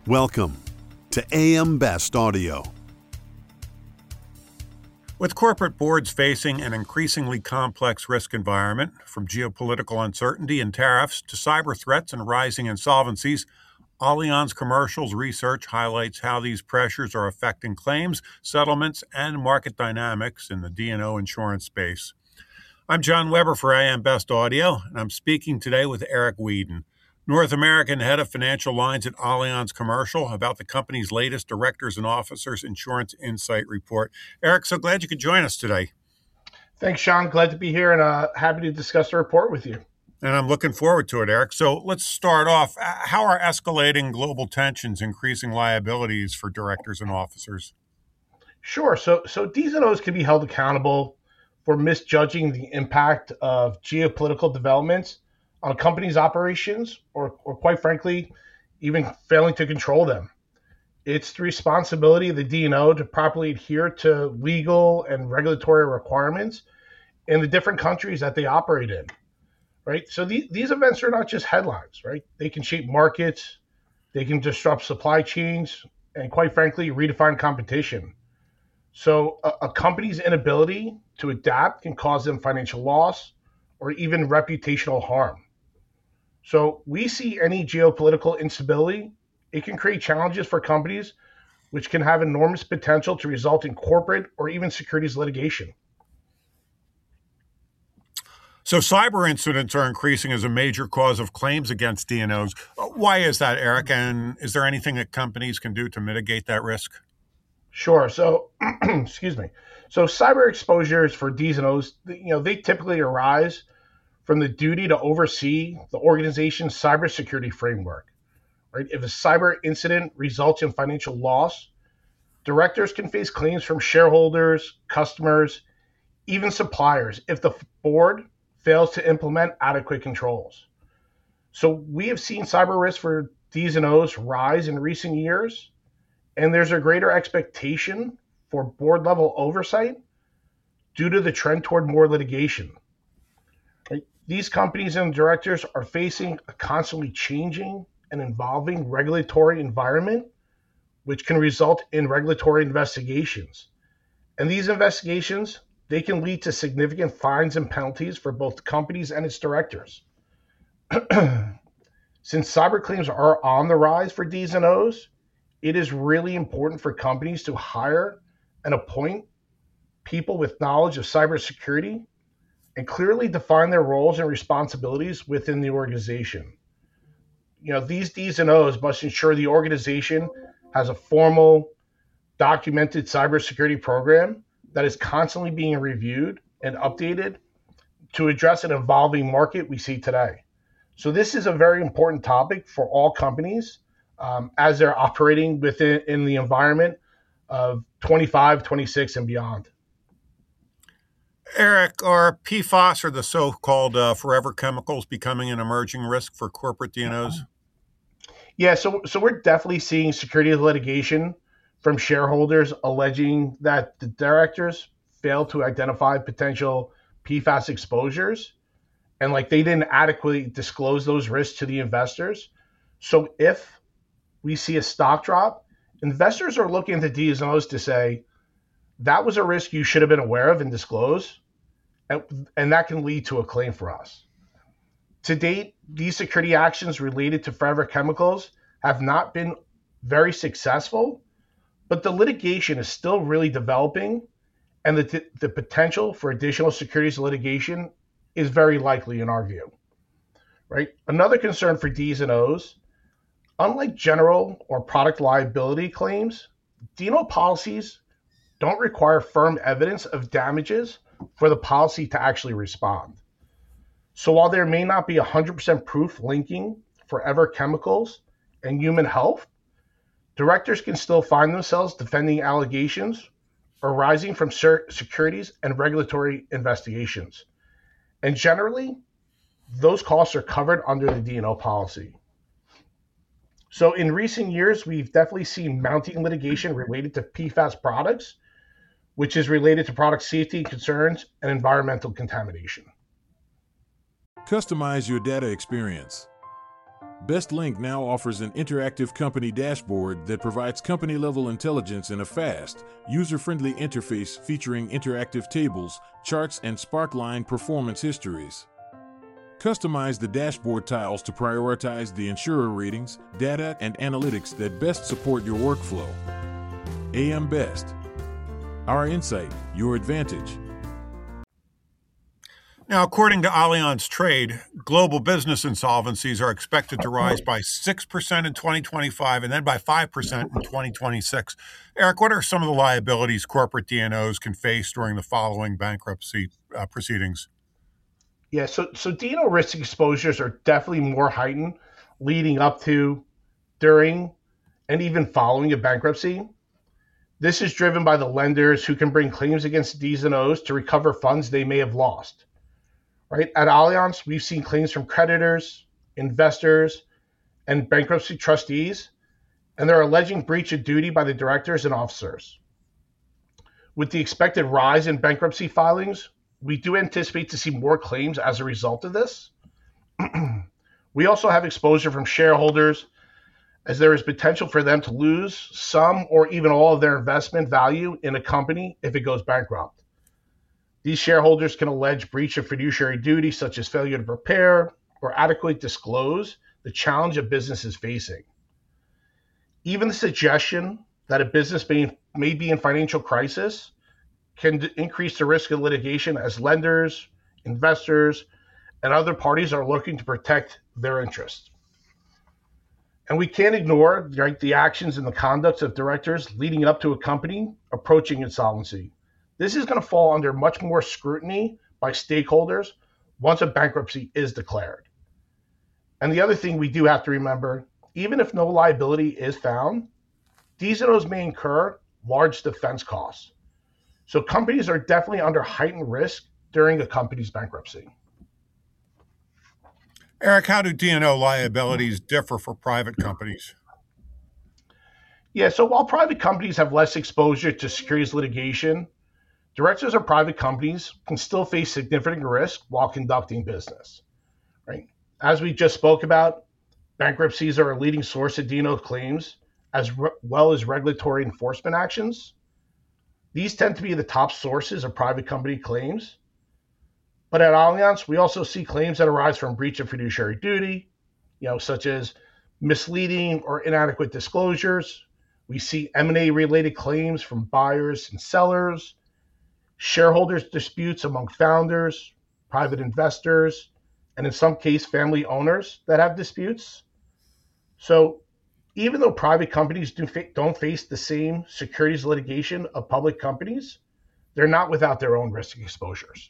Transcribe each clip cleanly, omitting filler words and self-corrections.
Welcome to AM Best Audio. With corporate boards facing an increasingly complex risk environment, from geopolitical uncertainty and tariffs to cyber threats and rising insolvencies, Allianz Commercial's research highlights how these pressures are affecting claims, settlements, and market dynamics in the D&O insurance space. I'm John Weber for AM Best Audio, and I'm speaking today with Eric Weeden, North American Head of Financial Lines at Allianz Commercial, about the company's latest Directors and Officers Insurance Insight Report. Eric, so glad you could join us today. Thanks, Sean. Glad to be here and happy to discuss the report with you. And I'm looking forward to it, Eric. So let's start off. How are escalating global tensions increasing liabilities for directors and officers? Sure. So D&Os can be held accountable for misjudging the impact of geopolitical developments on a company's operations, or quite frankly, even failing to control them. It's the responsibility of the D&O to properly adhere to legal and regulatory requirements in the different countries that they operate in, right? So these events are not just headlines, right? They can shape markets, they can disrupt supply chains, and quite frankly, redefine competition. So a company's inability to adapt can cause them financial loss or even reputational harm. So we see any geopolitical instability, it can create challenges for companies, which can have enormous potential to result in corporate or even securities litigation. So cyber incidents are increasing as a major cause of claims against D&Os. Why is that, Eric? And is there anything that companies can do to mitigate that risk? Sure. So, excuse me. So cyber exposures for D&Os, they typically arise from the duty to oversee the organization's cybersecurity framework, right? If a cyber incident results in financial loss, directors can face claims from shareholders, customers, even suppliers if the board fails to implement adequate controls. So we have seen cyber risk for D&Os rise in recent years, and there's a greater expectation for board-level oversight due to the trend toward more litigation. These companies and directors are facing a constantly changing and evolving regulatory environment, which can result in regulatory investigations. And these investigations, they can lead to significant fines and penalties for both companies and its directors. Since cyber claims are on the rise for D&Os, it is really important for companies to hire and appoint people with knowledge of cybersecurity and clearly define their roles and responsibilities within the organization. These D&Os must ensure the organization has a formal, documented cybersecurity program that is constantly being reviewed and updated to address an evolving market we see today. So this is a very important topic for all companies as they're operating in the environment of 25, 26, and beyond. Eric, are PFAS, or the so-called forever chemicals, becoming an emerging risk for corporate D&Os? Yeah, so we're definitely seeing securities litigation from shareholders alleging that the directors failed to identify potential PFAS exposures and they didn't adequately disclose those risks to the investors. So if we see a stock drop, investors are looking at the D&Os to say, that was a risk you should have been aware of and disclosed, and that can lead to a claim for us. To date, these security actions related to forever chemicals have not been very successful, but the litigation is still really developing, and the potential for additional securities litigation is very likely in our view. Right? Another concern for D&Os, unlike general or product liability claims, D&O policies don't require firm evidence of damages for the policy to actually respond. So while there may not be 100% proof linking forever chemicals and human health, directors can still find themselves defending allegations arising from securities and regulatory investigations. And generally, those costs are covered under the D&O policy. So in recent years, we've definitely seen mounting litigation related to PFAS products, which is related to product safety concerns and environmental contamination. Customize your data experience. BestLink now offers an interactive company dashboard that provides company-level intelligence in a fast, user-friendly interface featuring interactive tables, charts, and Sparkline performance histories. Customize the dashboard tiles to prioritize the insurer ratings, data, and analytics that best support your workflow. AM Best. Our insight, your advantage. Now, according to Allianz Trade, global business insolvencies are expected to rise by 6% in 2025 and then by 5% in 2026. Eric, what are some of the liabilities corporate D&Os can face during the following bankruptcy proceedings? Yeah, so D&O risk exposures are definitely more heightened leading up to, during, and even following a bankruptcy. This is driven by the lenders who can bring claims against D&Os to recover funds they may have lost. Right? At Allianz, we've seen claims from creditors, investors, and bankruptcy trustees, and they're alleging breach of duty by the directors and officers. With the expected rise in bankruptcy filings, we do anticipate to see more claims as a result of this. We also have exposure from shareholders, as there is potential for them to lose some or even all of their investment value in a company if it goes bankrupt. These shareholders can allege breach of fiduciary duty, such as failure to prepare or adequately disclose the challenge a business is facing. Even the suggestion that a business may be in financial crisis can increase the risk of litigation as lenders, investors, and other parties are looking to protect their interests. And we can't ignore the actions and the conduct of directors leading up to a company approaching insolvency. This is going to fall under much more scrutiny by stakeholders once a bankruptcy is declared. And the other thing we do have to remember, even if no liability is found, D&Os may incur large defense costs. So companies are definitely under heightened risk during a company's bankruptcy. Eric, how do D&O liabilities differ for private companies? Yeah, so while private companies have less exposure to securities litigation, directors of private companies can still face significant risk while conducting business. Right? As we just spoke about, bankruptcies are a leading source of D&O claims, as well as regulatory enforcement actions. These tend to be the top sources of private company claims. But at Allianz, we also see claims that arise from breach of fiduciary duty, such as misleading or inadequate disclosures. We see M&A related claims from buyers and sellers, shareholders disputes among founders, private investors, and in some cases, family owners that have disputes. So even though private companies don't face the same securities litigation of public companies, they're not without their own risk exposures.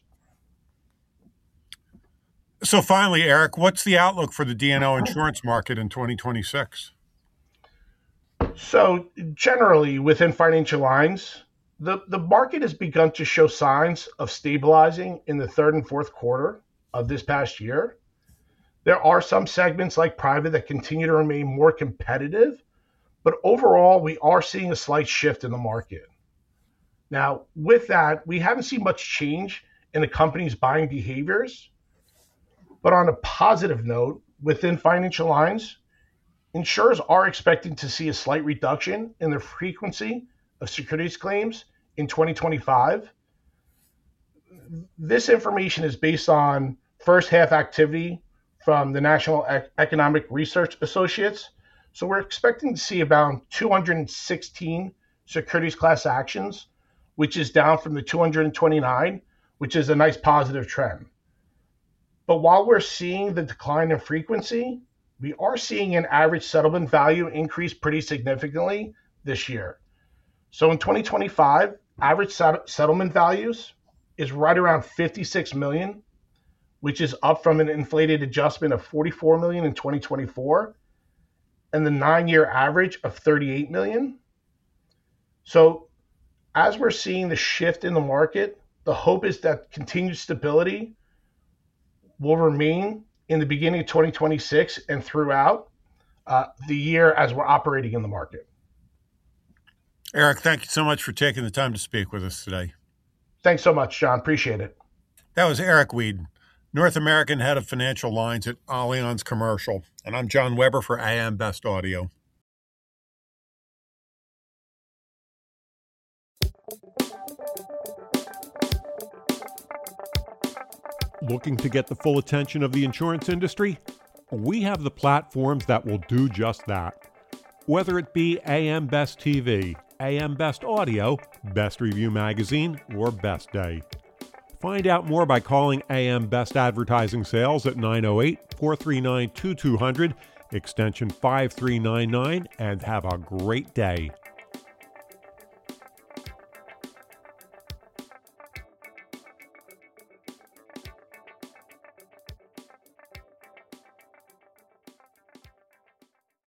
So finally, Eric, what's the outlook for the D&O insurance market in 2026? So generally, within financial lines, the market has begun to show signs of stabilizing in the third and fourth quarter of this past year. There are some segments like private that continue to remain more competitive, but overall, we are seeing a slight shift in the market. Now, with that, we haven't seen much change in the company's buying behaviors. But on a positive note, within financial lines, insurers are expecting to see a slight reduction in the frequency of securities claims in 2025. This information is based on first half activity from the National Economic Research Associates. So we're expecting to see about 216 securities class actions, which is down from the 229, which is a nice positive trend. But while we're seeing the decline in frequency, we are seeing an average settlement value increase pretty significantly this year. So in 2025, average settlement values is right around $56 million, which is up from an inflated adjustment of $44 million in 2024, and the 9-year average of $38 million. So as we're seeing the shift in the market, the hope is that continued stability will remain in the beginning of 2026 and throughout the year as we're operating in the market. Eric, thank you so much for taking the time to speak with us today. Thanks so much, John. Appreciate it. That was Eric Weed, North American Head of Financial Lines at Allianz Commercial. And I'm John Weber for AM Best Audio. Looking to get the full attention of the insurance industry? We have the platforms that will do just that. Whether it be AM Best TV, AM Best Audio, Best Review Magazine, or Best Day. Find out more by calling AM Best Advertising Sales at 908-439-2200, extension 5399, and have a great day.